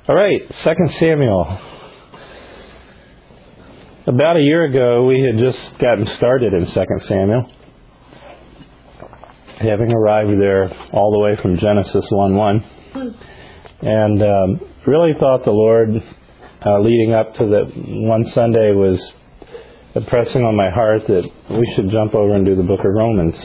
All right, 2 Samuel. About a year ago, we had just gotten started in 2 Samuel, having arrived there all the way from Genesis 1:1, and really thought the Lord, leading up to that one Sunday, was impressing on my heart that we should jump over and do the book of Romans.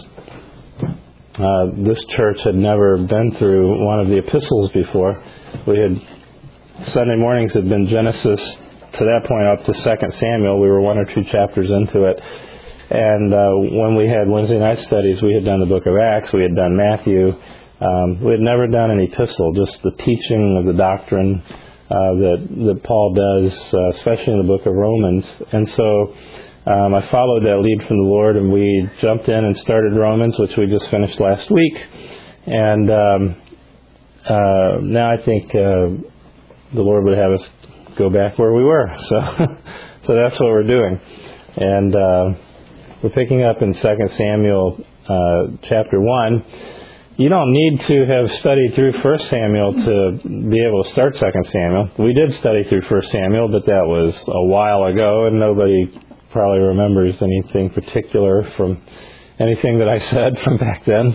This church had never been through one of the epistles before. Sunday mornings had been Genesis to that point up to 2 Samuel. We were one or two chapters into it. And when we had Wednesday night studies, we had done the book of Acts, we had done Matthew. We had never done an epistle, just the teaching of the doctrine that Paul does, especially in the book of Romans. And so I followed that lead from the Lord, and we jumped in and started Romans, which we just finished last week. And now I think the Lord would have us go back where we were. So that's what we're doing. And we're picking up in 2 Samuel chapter 1. You don't need to have studied through 1 Samuel to be able to start 2 Samuel. We did study through 1 Samuel, but that was a while ago, and nobody probably remembers anything particular from anything that I said from back then.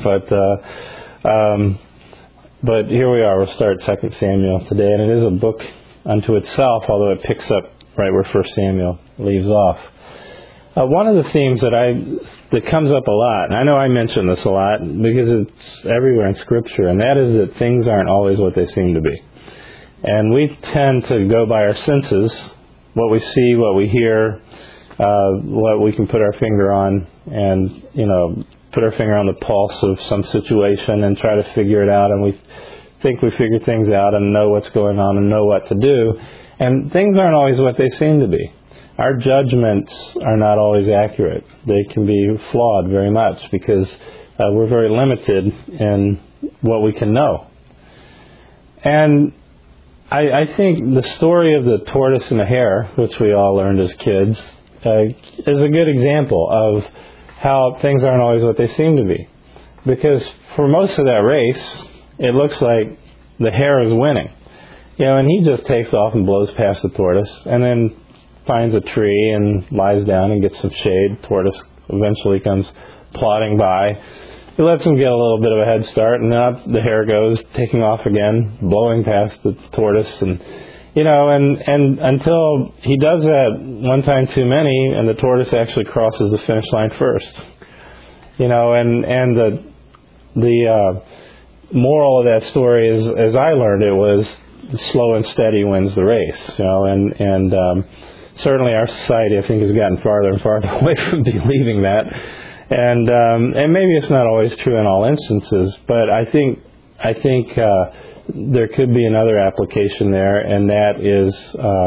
But here we are. We'll start 2 Samuel today, and it is a book unto itself, although it picks up right where 1 Samuel leaves off. One of the themes that comes up a lot, and I know I mention this a lot because it's everywhere in Scripture, and that is that things aren't always what they seem to be. And we tend to go by our senses, what we see, what we hear, what we can put our finger on, and, put our finger on the pulse of some situation and try to figure it out, and we think we figure things out and know what's going on and know what to do. And things aren't always what they seem to be. Our judgments are not always accurate. They can be flawed very much because we're very limited in what we can know. And I think the story of the tortoise and the hare, which we all learned as kids, is a good example of how things aren't always what they seem to be. Because for most of that race, it looks like the hare is winning. And he just takes off and blows past the tortoise and then finds a tree and lies down and gets some shade. Tortoise eventually comes plodding by. He lets him get a little bit of a head start, and up the hare goes, taking off again, blowing past the tortoise, and until he does that one time too many, and the tortoise actually crosses the finish line first. And the moral of that story is, as I learned it, was slow and steady wins the race. And certainly our society, I think, has gotten farther and farther away from believing that. And maybe it's not always true in all instances, but I think there could be another application there, and that is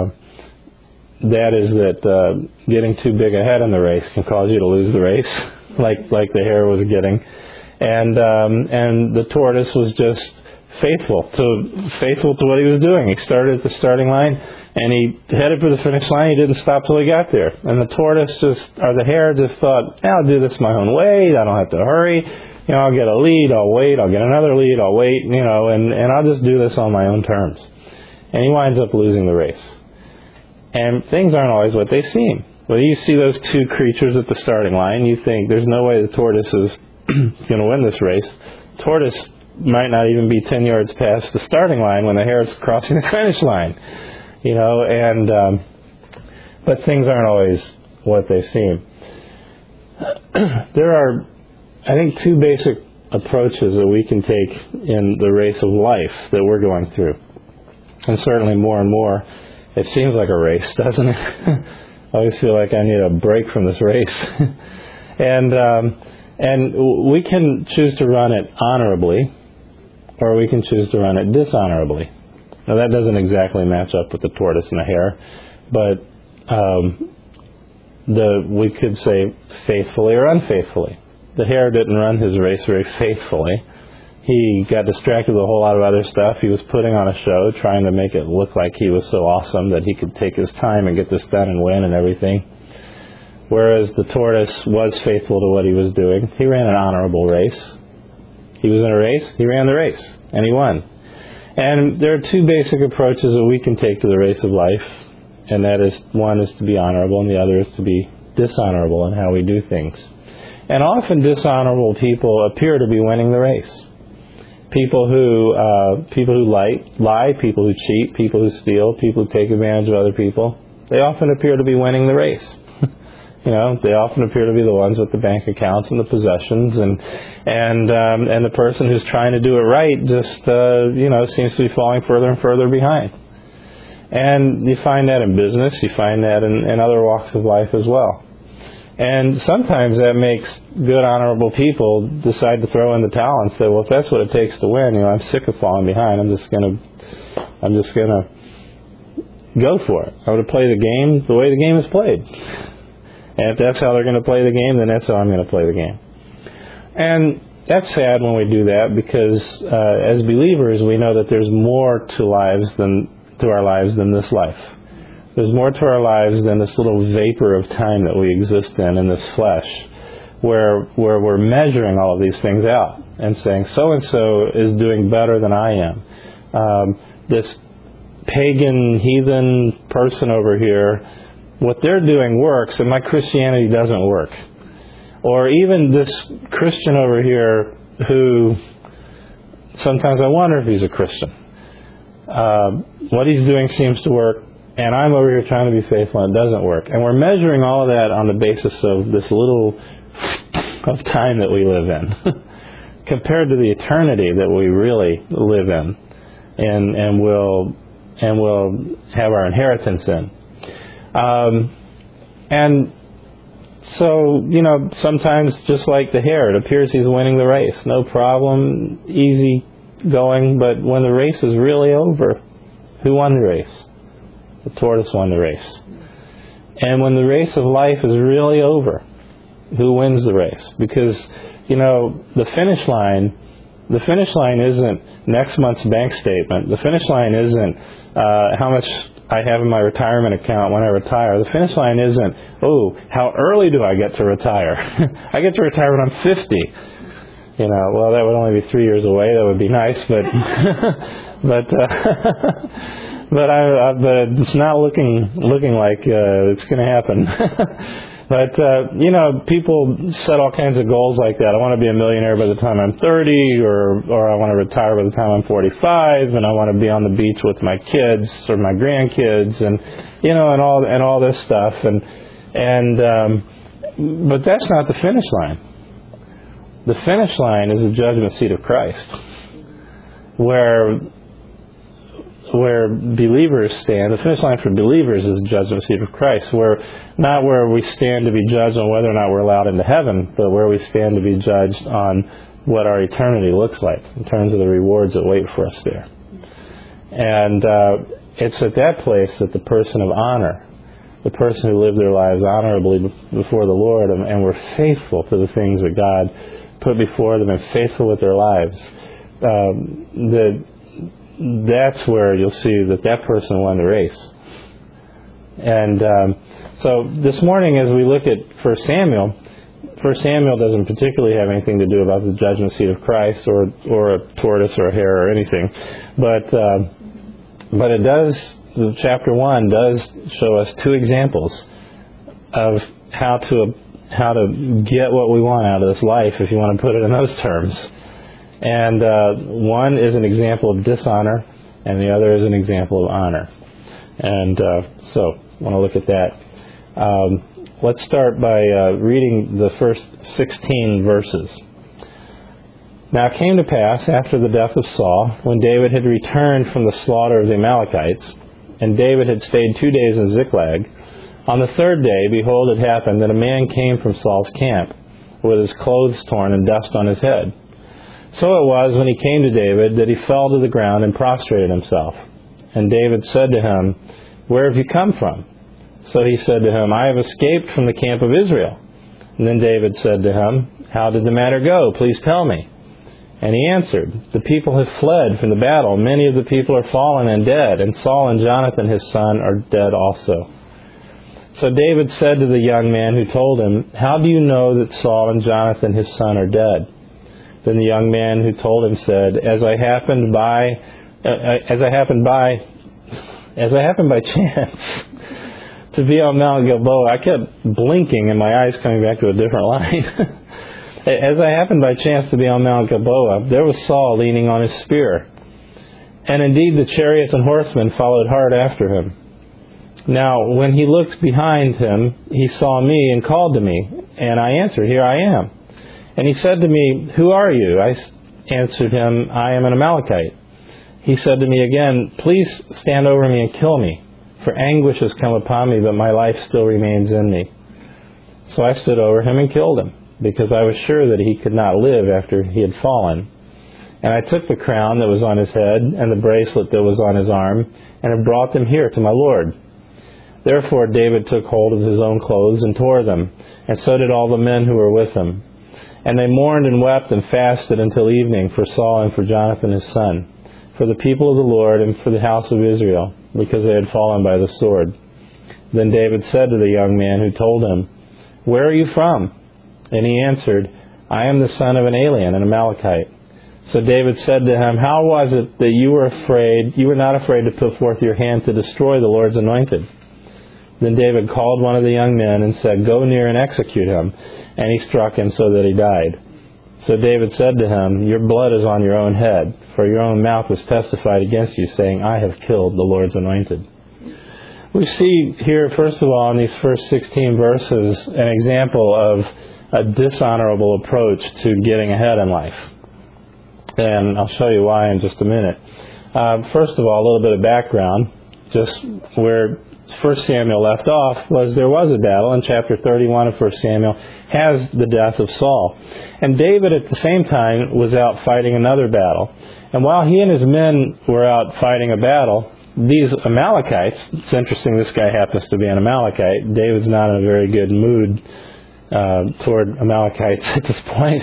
that getting too big ahead in the race can cause you to lose the race, like the hare was getting, and the tortoise was just faithful to what he was doing. He started at the starting line, and he headed for the finish line. He didn't stop till he got there. And the hare just thought, I'll do this my own way. I don't have to hurry. I'll get a lead. I'll wait. I'll get another lead. I'll wait. And I'll just do this on my own terms. And he winds up losing the race. And things aren't always what they seem. When you see those two creatures at the starting line, you think there's no way the tortoise is going to win this race. Tortoise might not even be 10 yards past the starting line when the hare is crossing the finish line. But things aren't always what they seem. There are, I think, two basic approaches that we can take in the race of life that we're going through. And certainly more and more, it seems like a race, doesn't it? I always feel like I need a break from this race. And we can choose to run it honorably, or we can choose to run it dishonorably. Now, that doesn't exactly match up with the tortoise and the hare, but we could say faithfully or unfaithfully. The hare didn't run his race very faithfully. He got distracted with a whole lot of other stuff. He was putting on a show, trying to make it look like he was so awesome that he could take his time and get this done and win and everything. Whereas the tortoise was faithful to what he was doing. He ran an honorable race. He was in a race. He ran the race, and he won. And there are two basic approaches that we can take to the race of life, and that is, one is to be honorable, and the other is to be dishonorable in how we do things. And often dishonorable people appear to be winning the race. People who lie, people who cheat, people who steal, people who take advantage of other people, they often appear to be winning the race. They often appear to be the ones with the bank accounts and the possessions, and the person who's trying to do it right just seems to be falling further and further behind. And you find that in business, you find that in other walks of life as well. And sometimes that makes good, honorable people decide to throw in the towel and say, well, if that's what it takes to win, I'm sick of falling behind. I'm just gonna go for it. I'm going to play the game the way the game is played. And if that's how they're going to play the game, then that's how I'm going to play the game. And that's sad when we do that, because as believers, we know that there's more to our lives than this life. There's more to our lives than this little vapor of time that we exist in this flesh, where we're measuring all of these things out and saying, so-and-so is doing better than I am. This pagan, heathen person over here, what they're doing works, and my Christianity doesn't work. Or even this Christian over here who sometimes I wonder if he's a Christian. What he's doing seems to work, and I'm over here trying to be faithful, and it doesn't work. And we're measuring all of that on the basis of this little of time that we live in compared to the eternity that we really live in and will have our inheritance in. And so, sometimes just like the hare, it appears he's winning the race. No problem, easy going, but when the race is really over, who won the race? The tortoise won the race. And when the race of life is really over, who wins the race? Because, the finish line isn't next month's bank statement. The finish line isn't how much I have in my retirement account when I retire. The finish line isn't, how early do I get to retire? I get to retire when I'm 50. Well, that would only be 3 years away. That would be nice, but but it's not looking like it's going to happen. But, people set all kinds of goals like that. I want to be a millionaire by the time I'm 30, or I want to retire by the time I'm 45, and I want to be on the beach with my kids or my grandkids, and, and all this stuff. But that's not the finish line. The finish line is the judgment seat of Christ, where believers stand. The finish line for believers is the judgment seat of Christ, not where we stand to be judged on whether or not we're allowed into heaven, but where we stand to be judged on what our eternity looks like in terms of the rewards that wait for us there. And it's at that place that the person of honor, the person who lived their lives honorably before the Lord and were faithful to the things that God put before them and faithful with their lives, that's where you'll see that person won the race. And so this morning, as we look at 1 Samuel doesn't particularly have anything to do about the judgment seat of Christ or a tortoise or a hare or anything, but it does. Chapter 1 does show us two examples of how to get what we want out of this life, if you want to put it in those terms. And one is an example of dishonor, and the other is an example of honor. And so I want to look at that. Let's start by reading the first 16 verses. Now it came to pass, after the death of Saul, when David had returned from the slaughter of the Amalekites, and David had stayed 2 days in Ziklag, on the third day, behold, it happened that a man came from Saul's camp, with his clothes torn and dust on his head. So it was, when he came to David, that he fell to the ground and prostrated himself. And David said to him, Where have you come from? So he said to him, I have escaped from the camp of Israel. And then David said to him, How did the matter go? Please tell me. And he answered, The people have fled from the battle. Many of the people are fallen and dead, and Saul and Jonathan his son are dead also. So David said to the young man who told him, How do you know that Saul and Jonathan his son are dead? Then the young man who told him said, As I happened by as I happened by chance to be on Mount Gilboa, I kept blinking and my eyes coming back to a different line. As I happened by chance to be on Mount Gilboa, there was Saul leaning on his spear. And indeed the chariots and horsemen followed hard after him. Now, when he looked behind him, he saw me and called to me. And I answered, "Here I am." And he said to me, "Who are you?" I answered him, "I am an Amalekite." He said to me again, "Please stand over me and kill me, for anguish has come upon me, but my life still remains in me." So I stood over him and killed him, because I was sure that he could not live after he had fallen. And I took the crown that was on his head and the bracelet that was on his arm, and have brought them here to my Lord. Therefore David took hold of his own clothes and tore them, and so did all the men who were with him. And they mourned and wept and fasted until evening for Saul and for Jonathan his son, for the people of the Lord and for the house of Israel, because they had fallen by the sword. Then David said to the young man who told him, "Where are you from?" And he answered, "I am the son of an alien, an Amalekite." So David said to him, "How was it that you were not afraid to put forth your hand to destroy the Lord's anointed?" Then David called one of the young men and said, "Go near and execute him." And he struck him so that he died. So David said to him, "Your blood is on your own head, for your own mouth has testified against you, saying, 'I have killed the Lord's anointed.'" We see here, first of all, in these first 16 verses, an example of a dishonorable approach to getting ahead in life. And I'll show you why in just a minute. First of all, a little bit of background. Just where 1 Samuel left off was there was a battle, and chapter 31 of 1 Samuel has the death of Saul. And David at the same time was out fighting another battle. And while he and his men were out fighting a battle, these Amalekites, it's interesting this guy happens to be an Amalekite. David's not in a very good mood toward Amalekites at this point.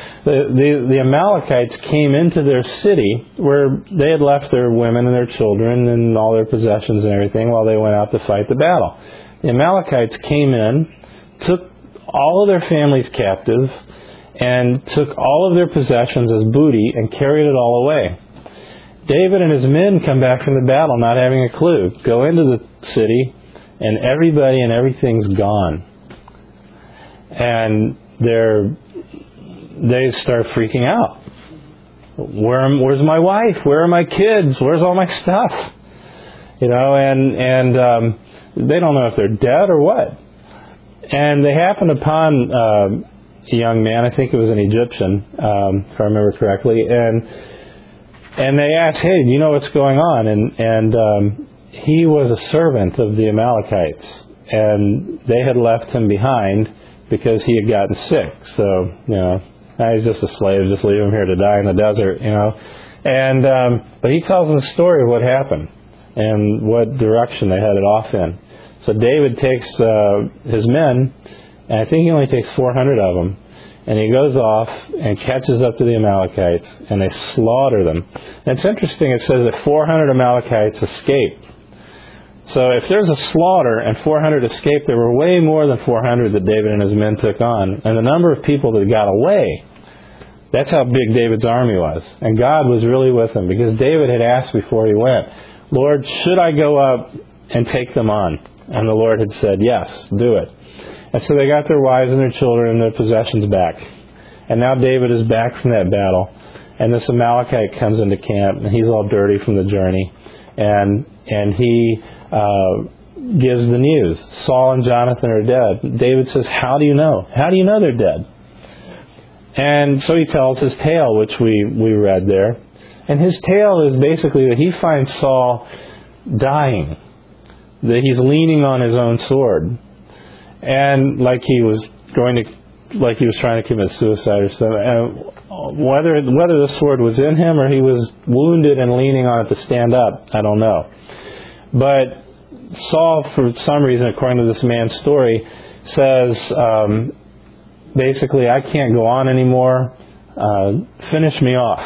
The Amalekites came into their city where they had left their women and their children and all their possessions and everything while they went out to fight the battle. The Amalekites came in, took all of their families captive, and took all of their possessions as booty and carried it all away. David and his men come back from the battle not having a clue, go into the city, and everybody and everything's gone. And they start freaking out. Where's my wife? Where are my kids? Where's all my stuff? And they don't know if they're dead or what. And they happen upon a young man, I think it was an Egyptian, if I remember correctly, and they asked, "Hey, do you know what's going on?" And he was a servant of the Amalekites, and they had left him behind because he had gotten sick. So, now he's just a slave, just leave him here to die in the desert, And but he tells them the story of what happened and what direction they headed off in. So David takes his men, and I think he only takes 400 of them, and he goes off and catches up to the Amalekites, and they slaughter them. And it's interesting, it says that 400 Amalekites escaped. So if there's a slaughter and 400 escaped, there were way more than 400 that David and his men took on. And the number of people that got away, that's how big David's army was. And God was really with him, because David had asked before he went, "Lord, should I go up and take them on?" And the Lord had said, "Yes, do it." And so they got their wives and their children and their possessions back. And now David is back from that battle. And this Amalekite comes into camp, and he's all dirty from the journey. And he gives the news. Saul and Jonathan are dead. David says, "How do you know? How do you know they're dead?" And so he tells his tale, which we read there. And his tale is basically that he finds Saul dying, that he's leaning on his own sword, and like he was trying to commit suicide or something. Whether the sword was in him or he was wounded and leaning on it to stand up, I don't know. But Saul, for some reason, according to this man's story, says, basically, "I can't go on anymore. Finish me off."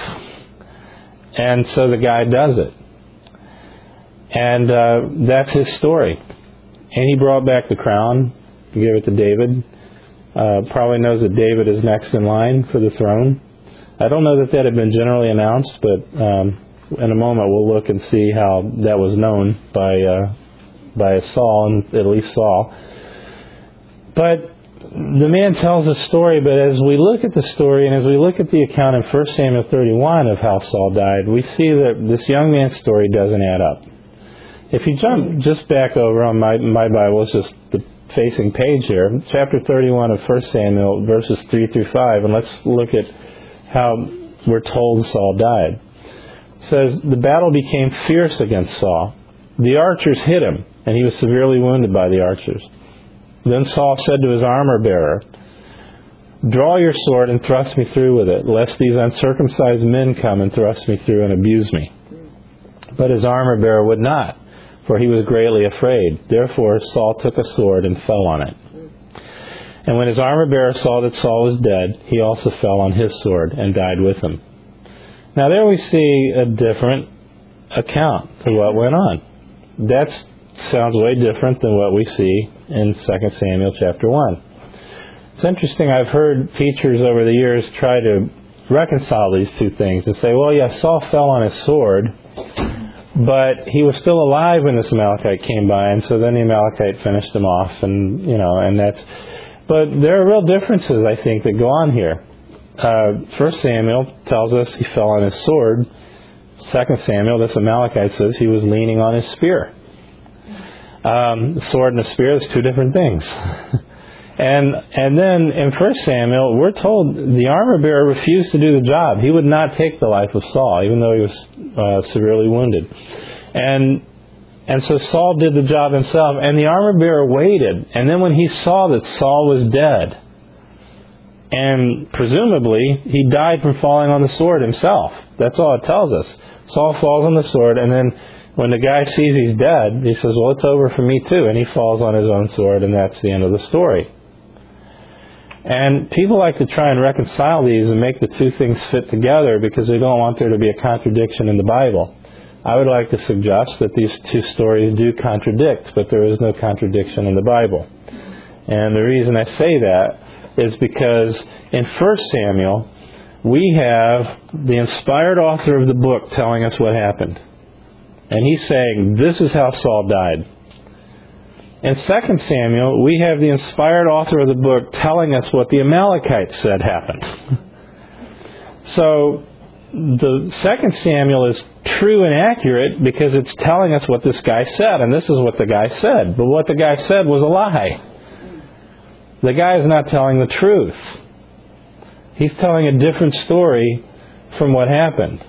And so the guy does it. And that's his story. And he brought back the crown, gave it to David. Probably knows that David is next in line for the throne. I don't know that had been generally announced, but In a moment, we'll look and see how that was known by Saul, and at least Saul. But the man tells a story, but as we look at the story and as we look at the account in 1 Samuel 31 of how Saul died, we see that this young man's story doesn't add up. If you jump just back over on my Bible, it's just the facing page here, chapter 31 of 1 Samuel, verses 3 through 5, and let's look at how we're told Saul died. It says, the battle became fierce against Saul. The archers hit him, and he was severely wounded by the archers. Then Saul said to his armor-bearer, draw your sword and thrust me through with it, lest these uncircumcised men come and thrust me through and abuse me. But his armor-bearer would not, for he was greatly afraid. Therefore Saul took a sword and fell on it. And when his armor-bearer saw that Saul was dead, he also fell on his sword and died with him. Now there we see a different account to what went on. That sounds way different than what we see in 2 Samuel chapter 1. It's interesting, I've heard teachers over the years try to reconcile these two things and say, well, yeah, Saul fell on his sword, but he was still alive when this Amalekite came by, and so then the Amalekite finished him off, and that's... But there are real differences, I think, that go on here. 1 Samuel tells us he fell on his sword. 2 Samuel, this Amalekite says he was leaning on his spear. The sword and the spear is two different things. And then in 1 Samuel, we're told the armor-bearer refused to do the job. He would not take the life of Saul, even though he was severely wounded. And so Saul did the job himself, and the armor-bearer waited. And then when he saw that Saul was dead, and presumably he died from falling on the sword himself. That's all it tells us. Saul falls on the sword, and then when the guy sees he's dead, he says, well, it's over for me too. And he falls on his own sword, and that's the end of the story. And people like to try and reconcile these and make the two things fit together because they don't want there to be a contradiction in the Bible. I would like to suggest that these two stories do contradict, but there is no contradiction in the Bible. And the reason I say that is because in 1 Samuel, we have the inspired author of the book telling us what happened. And he's saying, this is how Saul died. In 2 Samuel, we have the inspired author of the book telling us what the Amalekites said happened. So, the 2 Samuel is true and accurate because it's telling us what this guy said, and this is what the guy said. But what the guy said was a lie. The guy is not telling the truth. He's telling a different story from what happened.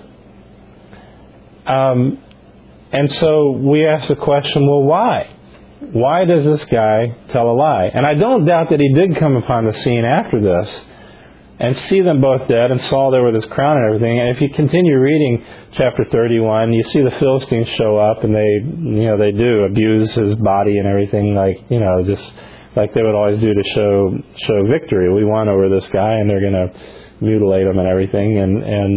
And so we ask the question, well, why? Why does this guy tell a lie? And I don't doubt that he did come upon the scene after this and see them both dead and Saul there with his crown and everything. And if you continue reading chapter 31, you see the Philistines show up and they do abuse his body and everything, just like they would always do to show victory. We won over this guy, and they're going to mutilate him and everything.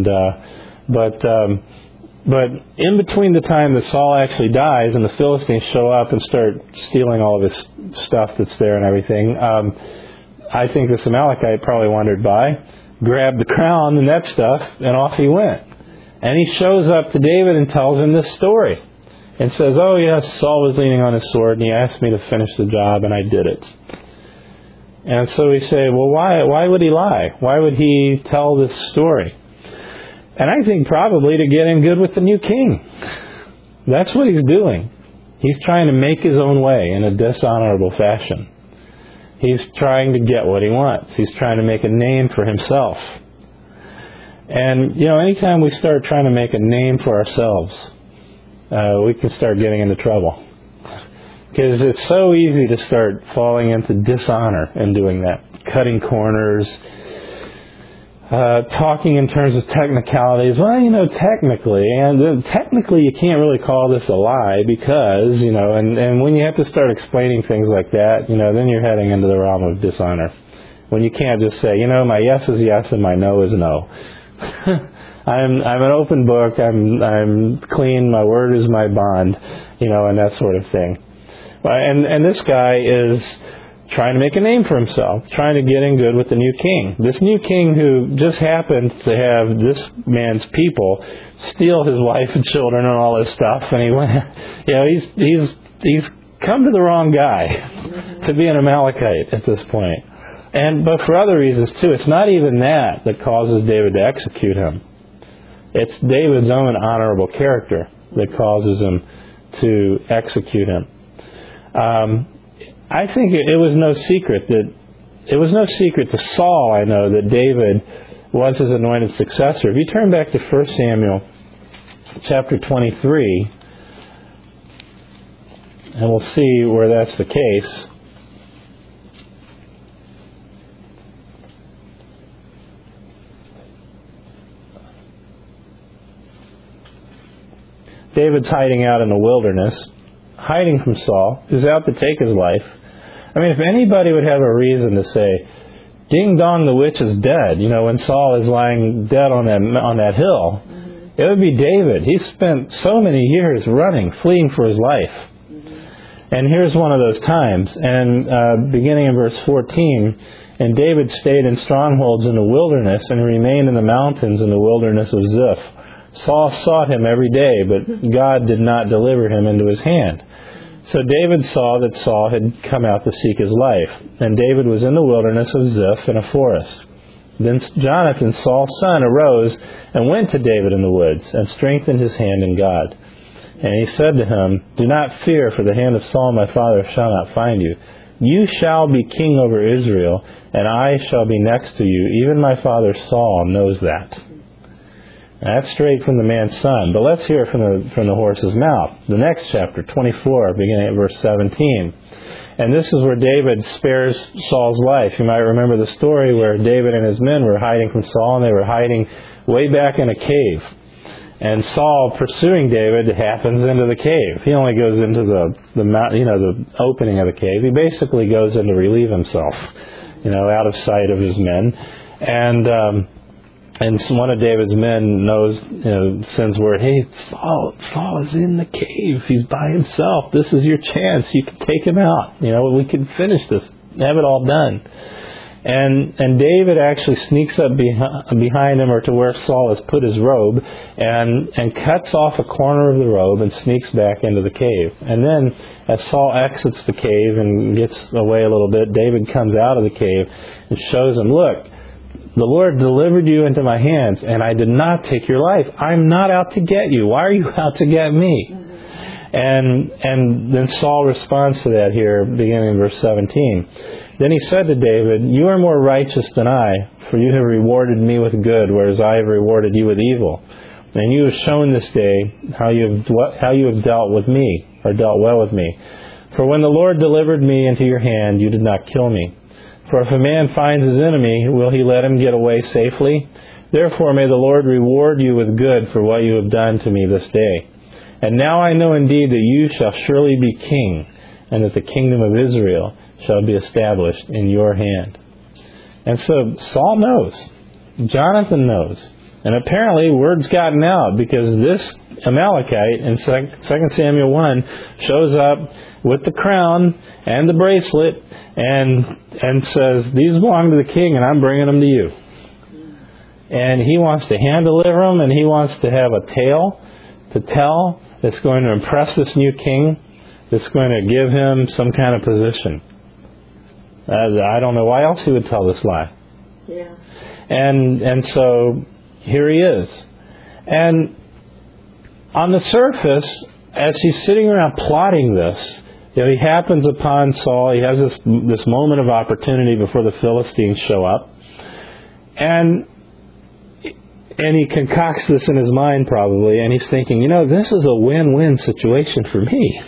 But in between the time that Saul actually dies and the Philistines show up and start stealing all of his stuff that's there and everything, I think this Amalekite probably wandered by, grabbed the crown and that stuff, and off he went. And he shows up to David and tells him this story. And says, oh yes, Saul was leaning on his sword and he asked me to finish the job and I did it. And so we say, well, why would he lie? Why would he tell this story? And I think probably to get in good with the new king. That's what he's doing. He's trying to make his own way in a dishonorable fashion. He's trying to get what he wants. He's trying to make a name for himself. And, anytime we start trying to make a name for ourselves, we can start getting into trouble. Because it's so easy to start falling into dishonor in doing that. Cutting corners, talking in terms of technicalities. Well, technically you can't really call this a lie because, and when you have to start explaining things like that, then you're heading into the realm of dishonor. When you can't just say, my yes is yes and my no is no. I'm an open book, I'm clean, my word is my bond, and that sort of thing. And this guy is trying to make a name for himself, trying to get in good with the new king. This new king who just happens to have this man's people steal his wife and children and all this stuff, and he went, he's come to the wrong guy to be an Amalekite at this point. But for other reasons too. It's not even that causes David to execute him. It's David's own honorable character that causes him to execute him. I think it was no secret to Saul, I know, that David was his anointed successor. If you turn back to 1 Samuel chapter 23, and we'll see where that's the case. David's hiding out in the wilderness, hiding from Saul, who's out to take his life. I mean, if anybody would have a reason to say, ding dong, the witch is dead, when Saul is lying dead on that hill, it would be David. He spent so many years running, fleeing for his life. And here's one of those times. And beginning in verse 14, and David stayed in strongholds in the wilderness and remained in the mountains in the wilderness of Ziph. Saul sought him every day, but God did not deliver him into his hand. So David saw that Saul had come out to seek his life, and David was in the wilderness of Ziph in a forest. Then Jonathan, Saul's son, arose and went to David in the woods, and strengthened his hand in God. And he said to him, do not fear, for the hand of Saul my father shall not find you. You shall be king over Israel, and I shall be next to you. Even my father Saul knows that. That's straight from the man's son. But let's hear it from the horse's mouth. The next chapter, 24, beginning at verse 17. And this is where David spares Saul's life. You might remember the story where David and his men were hiding from Saul, and they were hiding way back in a cave. And Saul, pursuing David, happens into the cave. He only goes into the opening of the cave. He basically goes in to relieve himself, out of sight of his men. And one of David's men sends word, hey, Saul is in the cave. He's by himself. This is your chance. You can take him out. We can finish this, have it all done. And David actually sneaks up behind him, or to where Saul has put his robe, and cuts off a corner of the robe and sneaks back into the cave. And then as Saul exits the cave and gets away a little bit, David comes out of the cave and shows him, look, the Lord delivered you into my hands, and I did not take your life. I'm not out to get you. Why are you out to get me? And then Saul responds to that here, beginning in verse 17. Then he said to David, you are more righteous than I, for you have rewarded me with good, whereas I have rewarded you with evil. And you have shown this day how you have dealt with me, or dealt well with me. For when the Lord delivered me into your hand, you did not kill me. For if a man finds his enemy, will he let him get away safely? Therefore may the Lord reward you with good for what you have done to me this day. And now I know indeed that you shall surely be king, and that the kingdom of Israel shall be established in your hand. And so Saul knows. Jonathan knows. And apparently word's gotten out, because this Amalekite in 2 Samuel 1 shows up with the crown and the bracelet and says, these belong to the king and I'm bringing them to you. And he wants to hand deliver them, and he wants to have a tale to tell that's going to impress this new king, that's going to give him some kind of position. I don't know why else he would tell this lie. Yeah. And so here he is. And on the surface, as he's sitting around plotting this, he happens upon Saul. He has this moment of opportunity before the Philistines show up. And he concocts this in his mind probably, and he's thinking, this is a win-win situation for me.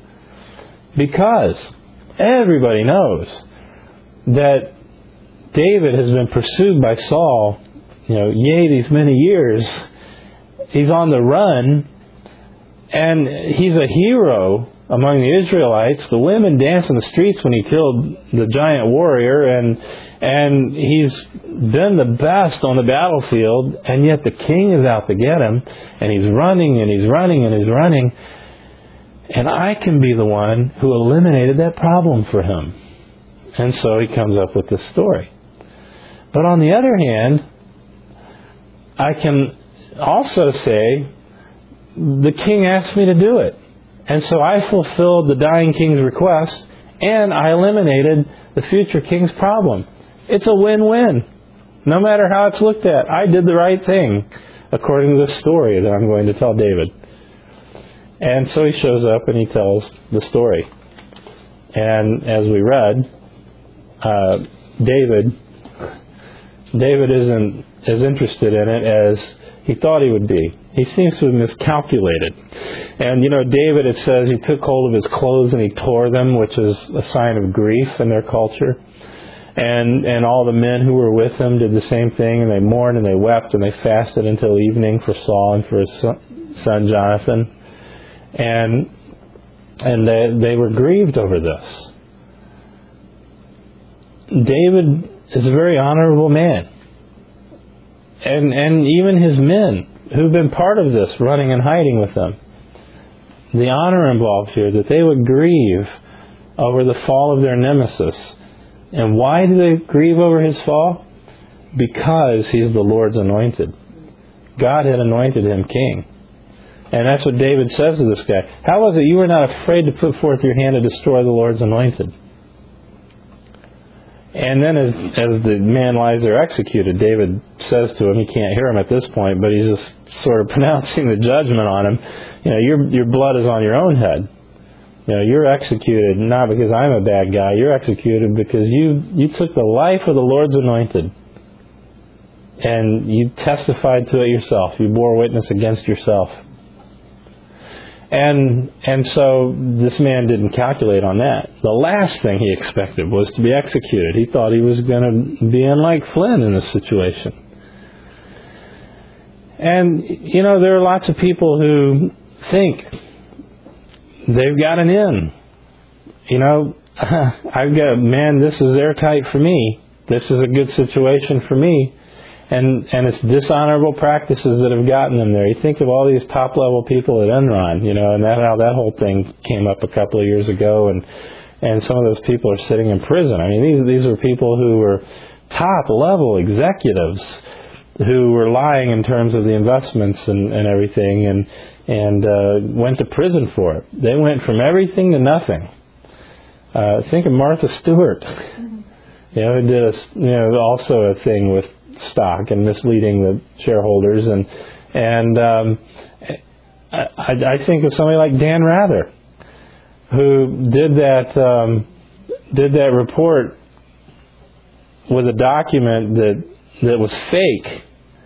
Because everybody knows that David has been pursued by Saul, these many years. He's on the run, and he's a hero among the Israelites. The women dance in the streets when he killed the giant warrior, and he's been the best on the battlefield, and yet the king is out to get him, and he's running, and he's running, and he's running. And I can be the one who eliminated that problem for him. And so he comes up with this story. But on the other hand, I can also say, the king asked me to do it. And so I fulfilled the dying king's request, and I eliminated the future king's problem. It's a win-win. No matter how it's looked at, I did the right thing, according to the story that I'm going to tell David. And so he shows up and he tells the story. And as we read, David isn't as interested in it as he thought he would be. He seems to have miscalculated. And, David, it says, he took hold of his clothes and he tore them, which is a sign of grief in their culture. And all the men who were with him did the same thing, and they mourned and they wept and they fasted until evening for Saul and for his son Jonathan. And they were grieved over this. David is a very honorable man. And even his men who've been part of this, running and hiding with them. The honor involved here, that they would grieve over the fall of their nemesis. And why do they grieve over his fall? Because he's the Lord's anointed. God had anointed him king. And that's what David says to this guy. How was it you were not afraid to put forth your hand to destroy the Lord's anointed? And then as the man lies there executed, David says to him, he can't hear him at this point, but he's just sort of pronouncing the judgment on him. Your blood is on your own head. You're executed not because I'm a bad guy. You're executed because you took the life of the Lord's anointed. And you testified to it yourself. You bore witness against yourself. And so this man didn't calculate on that. The last thing he expected was to be executed. He thought he was going to be in like Flynn in this situation. And, there are lots of people who think they've got an in. I've got, this is airtight for me. This is a good situation for me. And it's dishonorable practices that have gotten them there. You think of all these top-level people at Enron, and how that whole thing came up a couple of years ago, and some of those people are sitting in prison. I mean, these were people who were top-level executives who were lying in terms of the investments and everything, and went to prison for it. They went from everything to nothing. Think of Martha Stewart, who did also a thing with stock and misleading the shareholders, and I think of somebody like Dan Rather, who did that report with a document that was fake,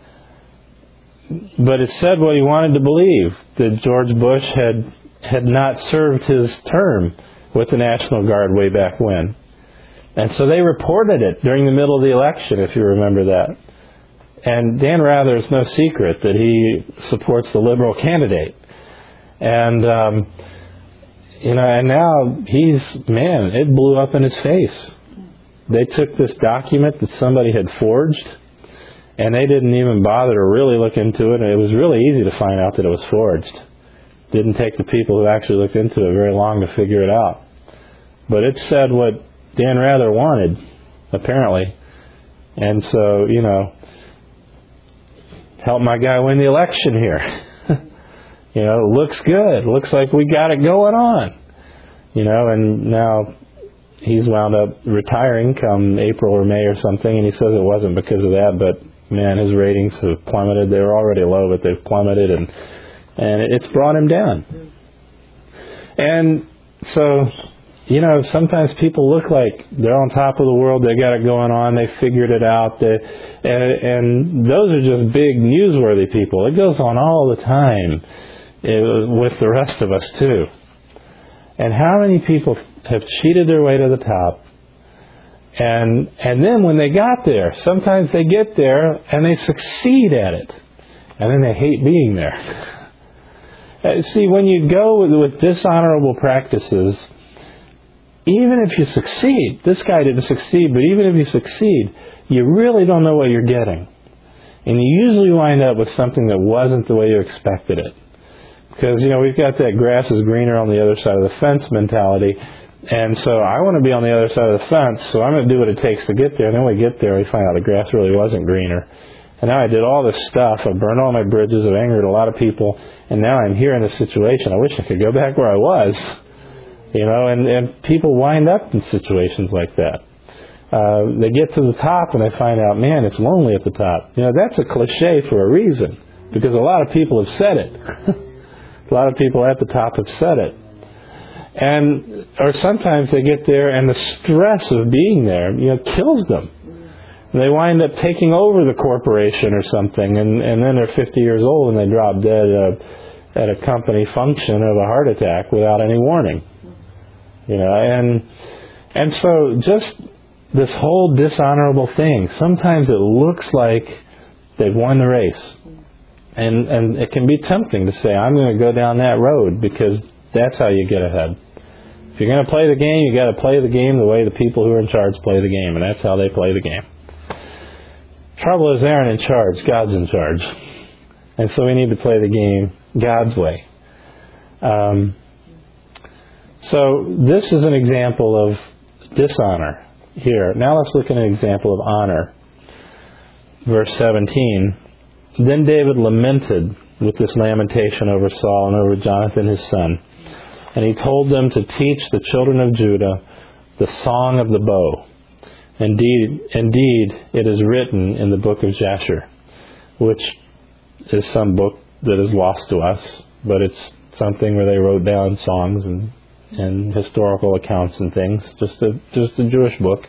but it said what he wanted to believe, that George Bush had not served his term with the National Guard way back when. And so they reported it during the middle of the election, if you remember that. And Dan Rather, it's no secret that he supports the liberal candidate. And, and now it blew up in his face. They took this document that somebody had forged, and they didn't even bother to really look into it. And it was really easy to find out that it was forged. Didn't take the people who actually looked into it very long to figure it out. But it said what Dan Rather wanted, apparently. And so, help my guy win the election here. It looks good. Looks like we got it going on. And now he's wound up retiring come April or May or something, and he says it wasn't because of that, but man, his ratings have plummeted. They were already low, but they've plummeted, and it's brought him down. And so, sometimes people look like they're on top of the world. They got it going on. They figured it out. And those are just big newsworthy people. It goes on all the time with the rest of us too. And how many people have cheated their way to the top? And then when they got there, sometimes they get there and they succeed at it. And then they hate being there. See, when you go with dishonorable practices, even if you succeed, this guy didn't succeed, but even if you succeed, you really don't know what you're getting. And you usually wind up with something that wasn't the way you expected it. Because, we've got that grass is greener on the other side of the fence mentality. And so I want to be on the other side of the fence, so I'm going to do what it takes to get there. And then we get there, we find out the grass really wasn't greener. And now I did all this stuff. I burned all my bridges. I've angered a lot of people. And now I'm here in this situation. I wish I could go back where I was. And people wind up in situations like that. They get to the top and they find out, man, it's lonely at the top. That's a cliche for a reason, because a lot of people have said it. A lot of people at the top have said it. Or sometimes they get there and the stress of being there, kills them. And they wind up taking over the corporation or something, and then they're 50 years old and they drop dead at a company function of a heart attack without any warning. And so just this whole dishonorable thing, sometimes it looks like they've won the race. And it can be tempting to say, I'm going to go down that road, because that's how you get ahead. If you're going to play the game, you got to play the game the way the people who are in charge play the game, and that's how they play the game. Trouble is, they aren't in charge. God's in charge. And so we need to play the game God's way. So this is an example of dishonor here. Now let's look at an example of honor. Verse 17. Then David lamented with this lamentation over Saul and over Jonathan his son. And he told them to teach the children of Judah the song of the bow. Indeed, it is written in the book of Jasher, which is some book that is lost to us, but it's something where they wrote down songs and historical accounts and things, just a Jewish book.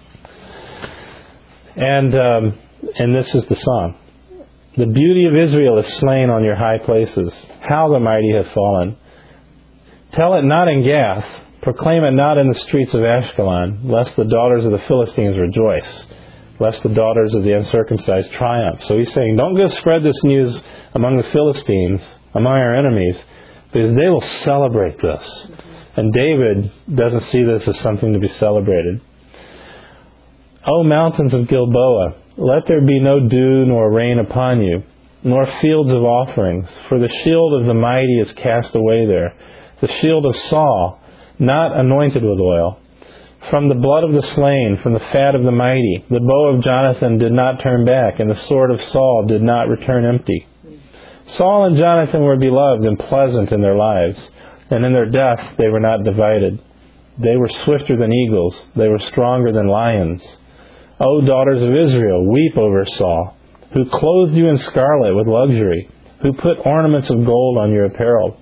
And this is the song. The beauty of Israel is slain on your high places. How the mighty have fallen. Tell it not in Gath. Proclaim it not in the streets of Ashkelon, lest the daughters of the Philistines rejoice, lest the daughters of the uncircumcised triumph. So he's saying, don't go spread this news among the Philistines, among our enemies, because they will celebrate this. And David doesn't see this as something to be celebrated. O mountains of Gilboa, let there be no dew nor rain upon you, nor fields of offerings, for the shield of the mighty is cast away there, the shield of Saul, not anointed with oil. From the blood of the slain, from the fat of the mighty, the bow of Jonathan did not turn back, and the sword of Saul did not return empty. Saul and Jonathan were beloved and pleasant in their lives, and in their death they were not divided. They were swifter than eagles, they were stronger than lions. O daughters of Israel, weep over Saul, who clothed you in scarlet with luxury, who put ornaments of gold on your apparel.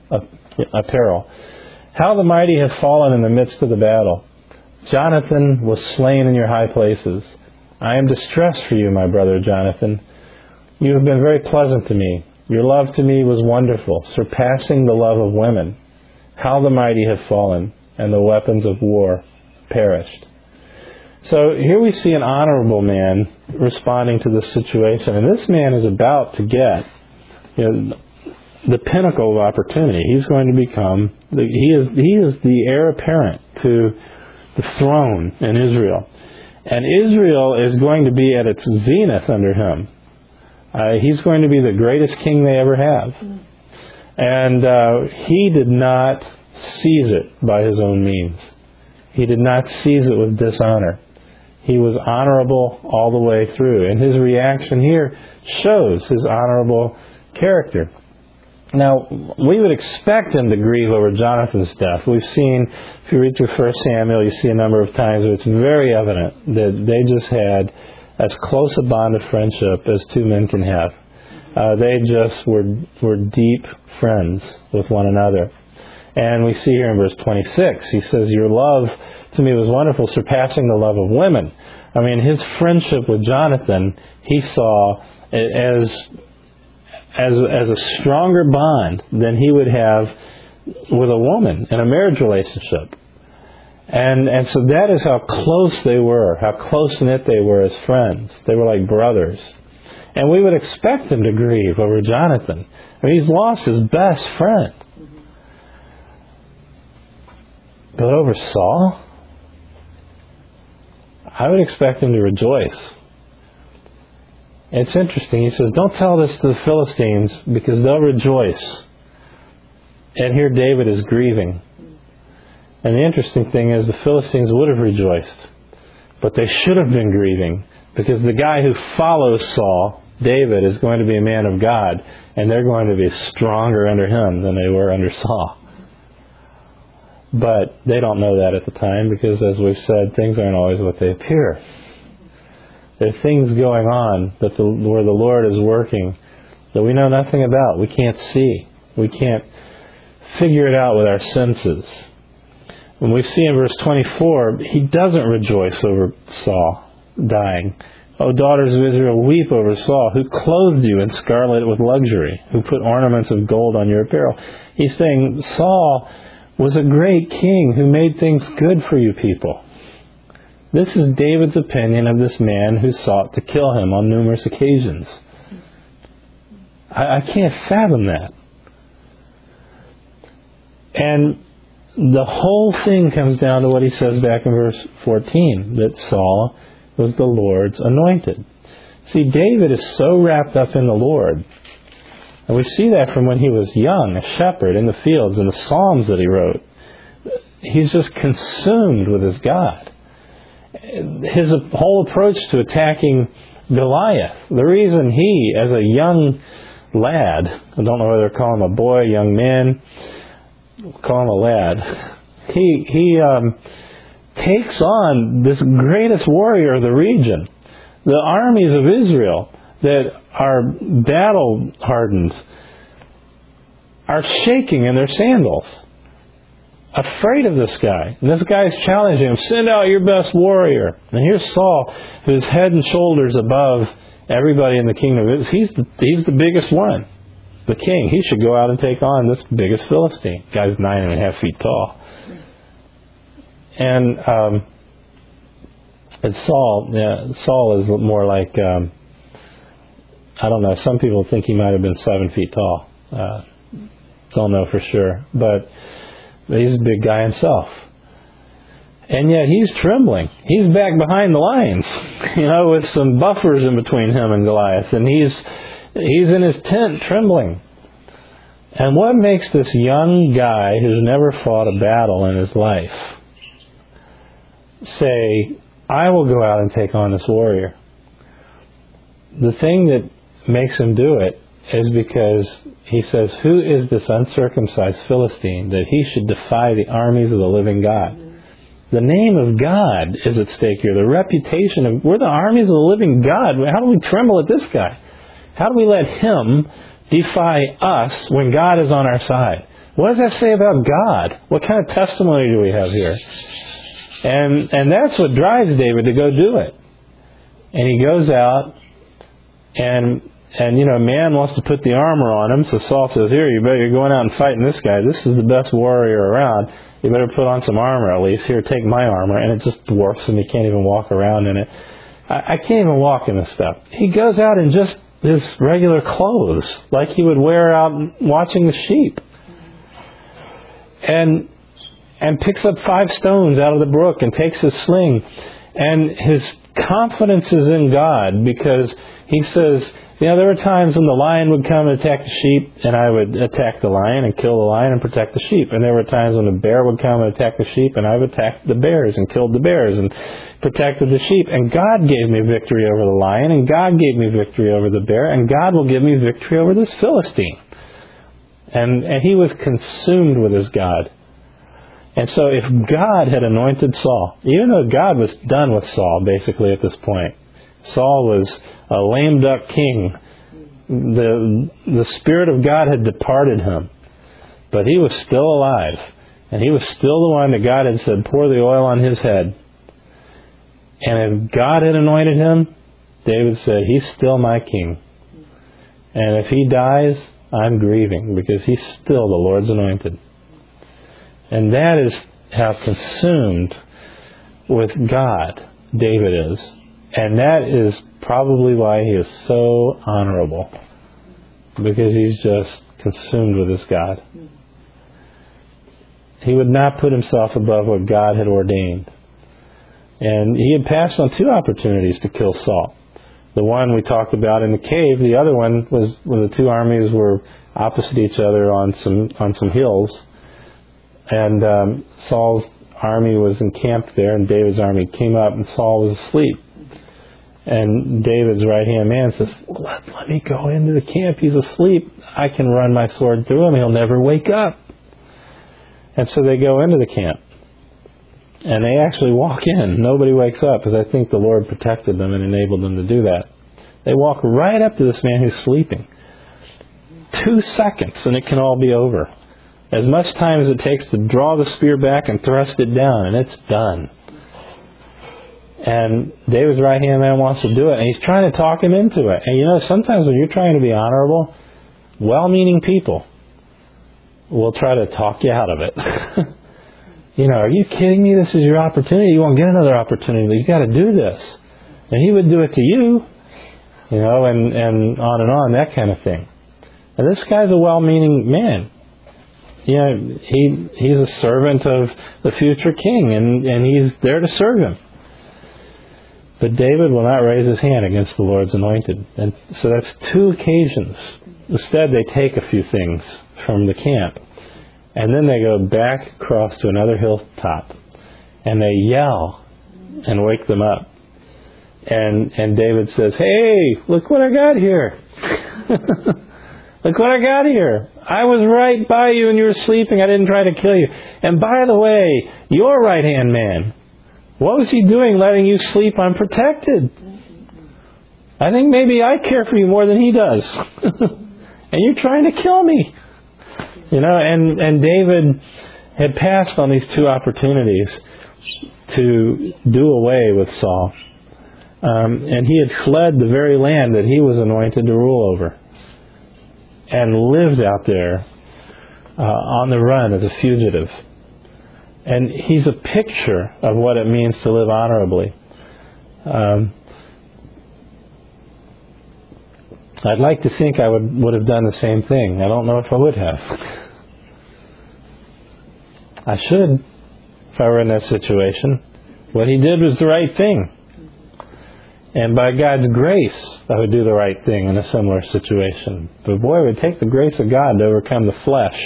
How the mighty have fallen in the midst of the battle. Jonathan was slain in your high places. I am distressed for you, my brother Jonathan. You have been very pleasant to me. Your love to me was wonderful, surpassing the love of women. How the mighty have fallen, and the weapons of war perished. So here we see an honorable man responding to this situation. And this man is about to get the pinnacle of opportunity. He's going to become, he is the heir apparent to the throne in Israel. And Israel is going to be at its zenith under him. He's going to be the greatest king they ever have. And he did not seize it by his own means. He did not seize it with dishonor. He was honorable all the way through. And his reaction here shows his honorable character. Now, we would expect him to grieve over Jonathan's death. We've seen, if you read through 1 Samuel, you see a number of times where it's very evident that they just had as close a bond of friendship as two men can have. They just were deep friends with one another. And we see here in verse 26, he says, your love to me was wonderful, surpassing the love of women. I mean, his friendship with Jonathan, he saw as a stronger bond than he would have with a woman in a marriage relationship. And so that is how close they were, how close-knit they were as friends. They were like brothers. And we would expect him to grieve over Jonathan. I mean, he's lost his best friend. But over Saul, I would expect him to rejoice. It's interesting. He says, don't tell this to the Philistines because they'll rejoice. And here David is grieving. And the interesting thing is the Philistines would have rejoiced, but they should have been grieving, because the guy who follows Saul, David, is going to be a man of God, and they're going to be stronger under him than they were under Saul. But they don't know that at the time, because as we've said, things aren't always what they appear. There are things going on where the Lord is working that we know nothing about. We can't see. We can't figure it out with our senses. When we see in verse 24, he doesn't rejoice over Saul dying. O daughters of Israel, weep over Saul, who clothed you in scarlet with luxury, who put ornaments of gold on your apparel. He's saying Saul was a great king who made things good for you people. This is David's opinion of this man who sought to kill him on numerous occasions. I can't fathom that. And the whole thing comes down to what he says back in verse 14, that Saul was the Lord's anointed. See, David is so wrapped up in the Lord. And we see that from when he was young, a shepherd in the fields, and the Psalms that he wrote. He's just consumed with his God. His whole approach to attacking Goliath, the reason he, as a young lad, I don't know whether to call him a boy, young man, call him a lad, he takes on this greatest warrior of the region. The armies of Israel that are battle hardened are shaking in their sandals, afraid of this guy. And this guy's challenging him, send out your best warrior. And here's Saul, who's head and shoulders above everybody in the kingdom. He's the biggest one, the king. He should go out and take on this biggest Philistine. The guy's 9.5 feet tall. And Saul is more like, I don't know, some people think he might have been 7 feet tall. Don't know for sure. But he's a big guy himself. And yet he's trembling. He's back behind the lines, with some buffers in between him and Goliath. And he's in his tent trembling. And what makes this young guy who's never fought a battle in his life say, I will go out and take on this warrior? The thing that makes him do it is because he says, who is this uncircumcised Philistine that he should defy the armies of the living God? The name of God is at stake here. The reputation of, we're the armies of the living God. How do we tremble at this guy? How do we let him defy us when God is on our side? What does that say about God? What kind of testimony do we have here? And that's what drives David to go do it. And he goes out, and man wants to put the armor on him, so Saul says, here, you're going out and fighting this guy. This is the best warrior around. You better put on some armor at least. Here, take my armor. And it just dwarfs him. He can't even walk around in it. I can't even walk in this stuff. He goes out in just his regular clothes, like he would wear out watching the sheep. And picks up 5 stones out of the brook and takes his sling. And his confidence is in God, because he says, there were times when the lion would come and attack the sheep, and I would attack the lion and kill the lion and protect the sheep. And there were times when the bear would come and attack the sheep, and I would attack the bears and killed the bears and protected the sheep. And God gave me victory over the lion, and God gave me victory over the bear, and God will give me victory over this Philistine. And he was consumed with his God. And so if God had anointed Saul, even though God was done with Saul basically at this point, Saul was a lame duck king. The Spirit of God had departed him, but he was still alive, and he was still the one that God had said, pour the oil on his head. And if God had anointed him, David said, he's still my king. And if he dies, I'm grieving, because he's still the Lord's anointed. And that is how consumed with God David is. And that is probably why he is so honorable, because he's just consumed with his God. He would not put himself above what God had ordained. And he had passed on 2 opportunities to kill Saul. The one we talked about in the cave. The other one was when the 2 armies were opposite each other on some hills. And Saul's army was encamped there, and David's army came up, and Saul was asleep. And David's right-hand man says, let me go into the camp. He's asleep. I can run my sword through him. He'll never wake up. And so they go into the camp. And they actually walk in. Nobody wakes up, because I think the Lord protected them and enabled them to do that. They walk right up to this man who's sleeping. 2 seconds, and it can all be over. As much time as it takes to draw the spear back and thrust it down, and it's done. And David's right-hand man wants to do it, and he's trying to talk him into it. And sometimes when you're trying to be honorable, well-meaning people will try to talk you out of it. Are you kidding me? This is your opportunity. You won't get another opportunity. You got to do this. And he would do it to you, and on, that kind of thing. And this guy's a well-meaning man. He's a servant of the future king, and he's there to serve him. But David will not raise his hand against the Lord's anointed. And so that's 2 occasions. Instead, they take a few things from the camp. And then they go back across to another hilltop. And they yell and wake them up. And David says, "Hey, look what I got here. Look what I got here. I was right by you when you were sleeping. I didn't try to kill you. And by the way, your right-hand man, what was he doing letting you sleep unprotected? I think maybe I care for you more than he does. And you're trying to kill me." And David had passed on these 2 opportunities to do away with Saul. And he had fled the very land that he was anointed to rule over, and lived out there on the run as a fugitive. And he's a picture of what it means to live honorably. I'd like to think I would have done the same thing. I don't know if I would have. I should, if I were in that situation. What he did was the right thing. And by God's grace, I would do the right thing in a similar situation. But boy, it would take the grace of God to overcome the flesh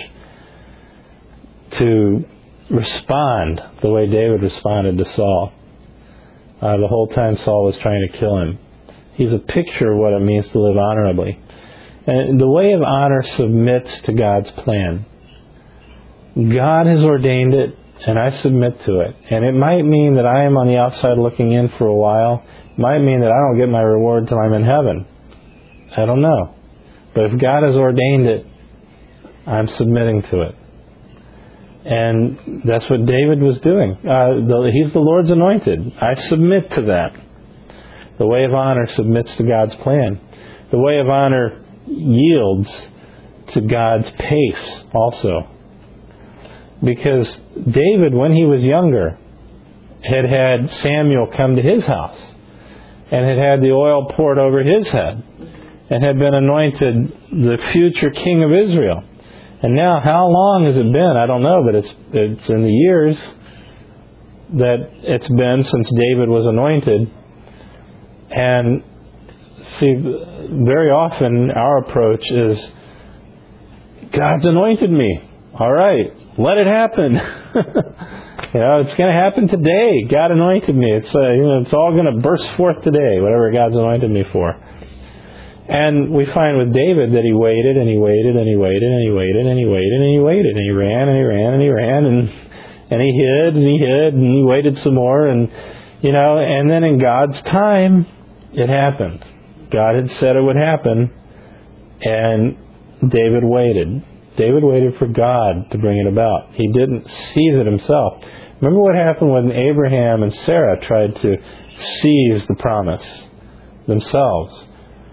to respond the way David responded to Saul. The whole time Saul was trying to kill him. He's a picture of what it means to live honorably. And the way of honor submits to God's plan. God has ordained it, and I submit to it. And it might mean that I am on the outside looking in for a while. It might mean that I don't get my reward till I'm in heaven. I don't know. But if God has ordained it, I'm submitting to it. And that's what David was doing. He's the Lord's anointed. I submit to that. The way of honor submits to God's plan. The way of honor yields to God's pace also. Because David, when he was younger, had Samuel come to his house, and had the oil poured over his head, and had been anointed the future king of Israel. And now, how long has it been? I don't know, but it's in the years that it's been since David was anointed. And see, very often our approach is, God's anointed me. All right, let it happen. It's going to happen today. God anointed me. It's all going to burst forth today, whatever God's anointed me for. And we find with David that he waited and he waited and he waited and he waited and he waited and he waited and he ran and he ran and he ran and he hid and he hid and he waited some more and then in God's time it happened. God had said it would happen, and David waited. David waited for God to bring it about. He didn't seize it himself. Remember what happened when Abraham and Sarah tried to seize the promise themselves.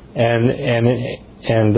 And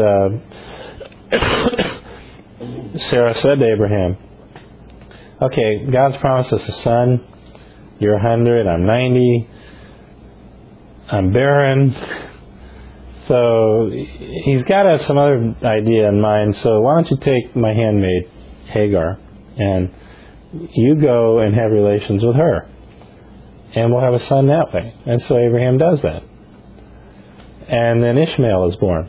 Sarah said to Abraham, "Okay, God's promised us a son. You're 100, I'm 90, I'm barren." So he's got to have some other idea in mind. So why don't you take my handmaid, Hagar, and you go and have relations with her, and we'll have a son that way. And so Abraham does that. And then Ishmael is born.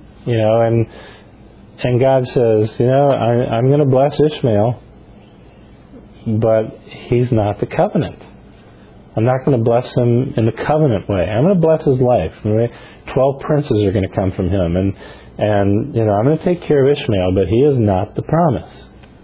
And God says, I'm going to bless Ishmael, but he's not the covenant. I'm not going to bless him in the covenant way. I'm going to bless his life. Right? 12 princes are going to come from him. And I'm going to take care of Ishmael, but he is not the promise.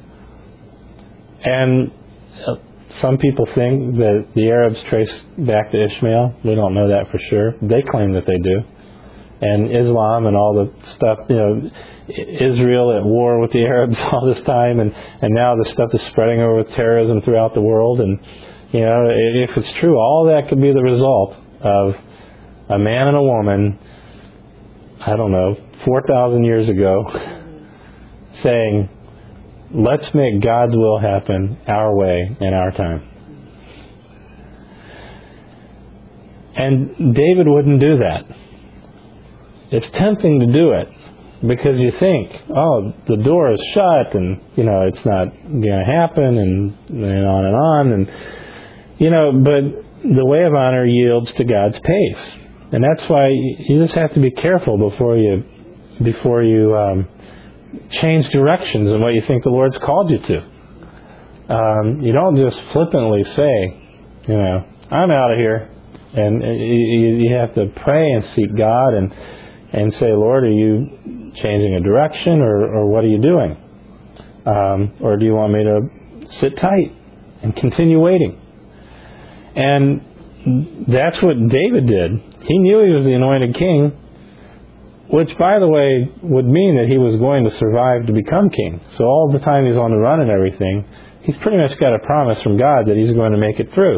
And some people think that the Arabs trace back to Ishmael. We don't know that for sure. They claim that they do. And Islam and all the stuff, Israel at war with the Arabs all this time, and now the stuff is spreading over with terrorism throughout the world. And, if it's true, all that could be the result of a man and a woman, 4,000 years ago, saying, let's make God's will happen our way in our time. And David wouldn't do that. It's tempting to do it because you think, the door is shut and, it's not going to happen and on and on. And, but the way of honor yields to God's pace. And that's why you just have to be careful before you change directions in what you think the Lord's called you to. You don't just flippantly say, I'm out of here. And you have to pray and seek God and say, Lord, are you changing a direction or what are you doing? Or do you want me to sit tight and continue waiting? And that's what David did. He knew he was the anointed king, which, by the way, would mean that he was going to survive to become king. So all the time he's on the run and everything, he's pretty much got a promise from God that he's going to make it through.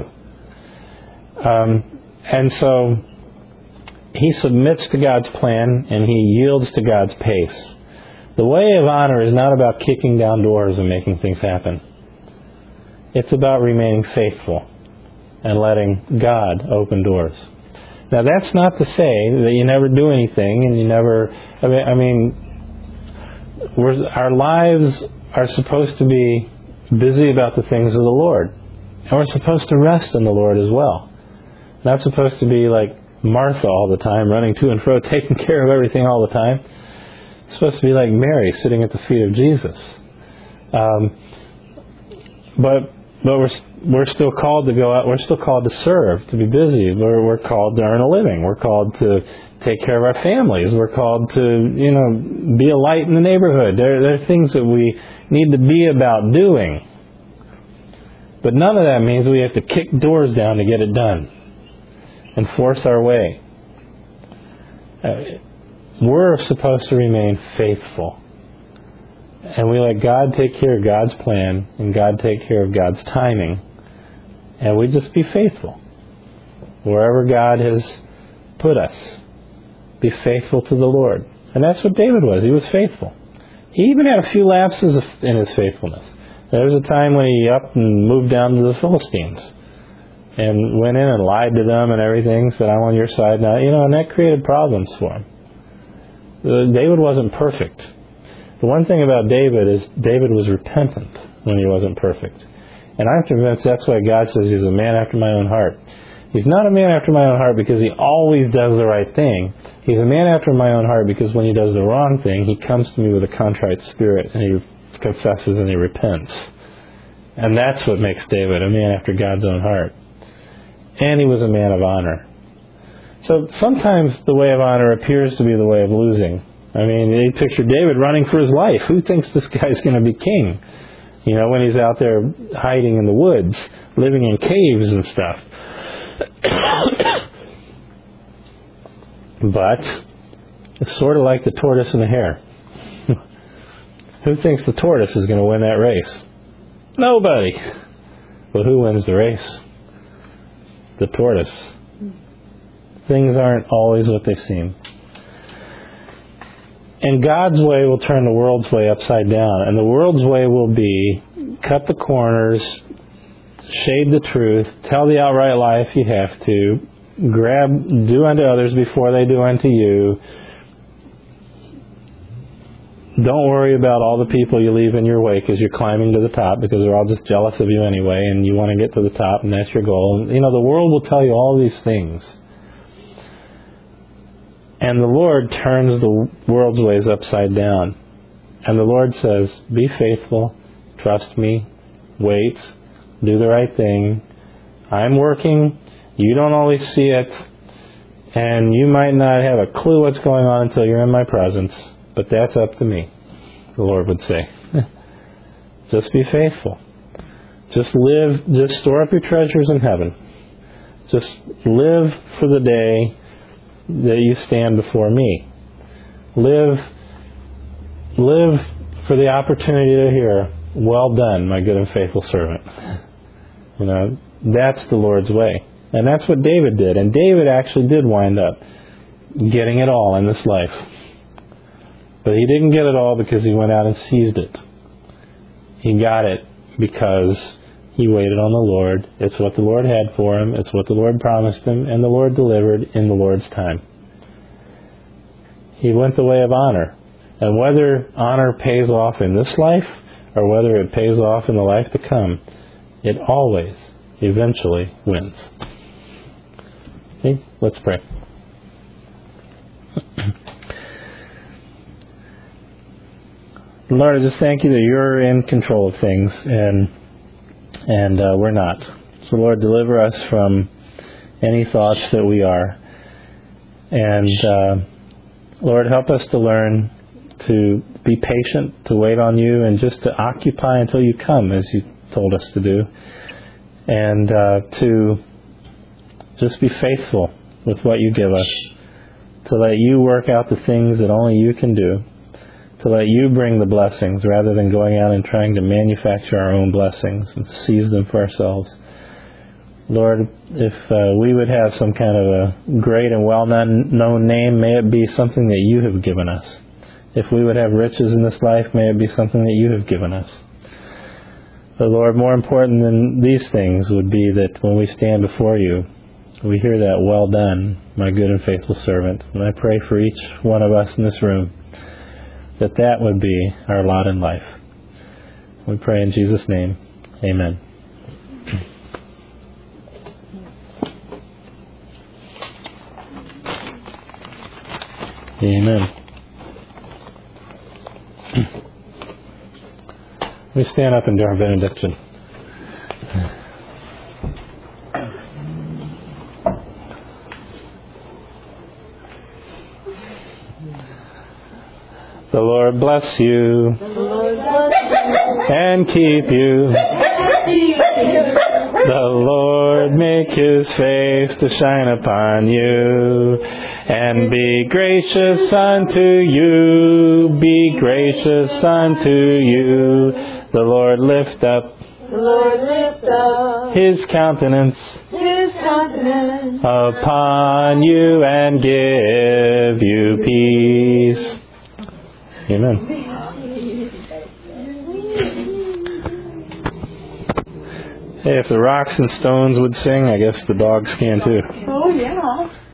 And so he submits to God's plan and he yields to God's pace. The way of honor is not about kicking down doors and making things happen. It's about remaining faithful and letting God open doors. Now, that's not to say that you never do anything and you never... our lives are supposed to be busy about the things of the Lord. And we're supposed to rest in the Lord as well. Not supposed to be like Martha all the time, running to and fro, taking care of everything all the time. It's supposed to be like Mary, sitting at the feet of Jesus. But we're still called to go out. We're still called to serve, to be busy. We're called to earn a living. We're called to take care of our families. We're called to, be a light in the neighborhood. There are things that we need to be about doing. But none of that means we have to kick doors down to get it done and force our way. We're supposed to remain faithful. And we let God take care of God's plan and God take care of God's timing. And we just be faithful. Wherever God has put us, be faithful to the Lord. And that's what David was. He was faithful. He even had a few lapses in his faithfulness. There was a time when he up and moved down to the Philistines and went in and lied to them and everything, said, I'm on your side now. And that created problems for him. David wasn't perfect. The one thing about David is David was repentant when he wasn't perfect. And I'm convinced that's why God says he's a man after my own heart. He's not a man after my own heart because he always does the right thing. He's a man after my own heart because when he does the wrong thing, he comes to me with a contrite spirit and he confesses and he repents. And that's what makes David a man after God's own heart. And he was a man of honor. So sometimes the way of honor appears to be the way of losing. They picture David running for his life. Who thinks this guy's going to be king? When he's out there hiding in the woods, living in caves and stuff. But it's sort of like the tortoise and the hare. Who thinks the tortoise is going to win that race? Nobody. But who wins the race? The tortoise. Things aren't always what they seem. And God's way will turn the world's way upside down. And the world's way will be cut the corners, shade the truth, tell the outright lie if you have to, do unto others before they do unto you. Don't worry about all the people you leave in your wake as you're climbing to the top because they're all just jealous of you anyway and you want to get to the top and that's your goal. And, the world will tell you all these things. And the Lord turns the world's ways upside down. And the Lord says, be faithful, trust me, wait, do the right thing. I'm working. You don't always see it. And you might not have a clue what's going on until you're in my presence. But that's up to me, the Lord would say. Just be faithful. Just live, just store up your treasures in heaven. Just live for the day that you stand before me. Live for the opportunity to hear, well done, my good and faithful servant. You know, that's the Lord's way. And that's what David did. And David actually did wind up getting it all in this life. But he didn't get it all because he went out and seized it. He got it because he waited on the Lord. It's what the Lord had for him. It's what the Lord promised him. And the Lord delivered in the Lord's time. He went the way of honor. And whether honor pays off in this life or whether it pays off in the life to come, it always, eventually wins. Okay, let's pray. Lord, I just thank you that you're in control of things and we're not. So Lord, deliver us from any thoughts that we are. And Lord, help us to learn to be patient, to wait on you, and just to occupy until you come, as you told us to do. And to just be faithful with what you give us. To let you work out the things that only you can do. To let you bring the blessings rather than going out and trying to manufacture our own blessings and seize them for ourselves. Lord, if we would have some kind of a great and well-known name, may it be something that you have given us. If we would have riches in this life, may it be something that you have given us. But Lord, more important than these things would be that when we stand before you, we hear that, well done, my good and faithful servant. And I pray for each one of us in this room that that would be our lot in life. We pray in Jesus' name. Amen. Amen. We stand up and do our benediction. The Lord bless you and keep you. The Lord make his face to shine upon you and be gracious unto you. Be gracious unto you. The Lord lift up his countenance upon you and give you peace. Amen. Hey, if the rocks and stones would sing, I guess the dogs can too. Oh, yeah.